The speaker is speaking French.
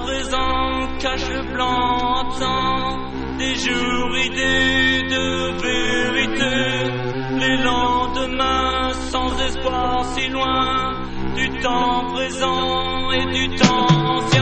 présent cache le blanc absent des jours idées de vérité. Les lendemains sans espoir si loin du temps présent et du temps ancien.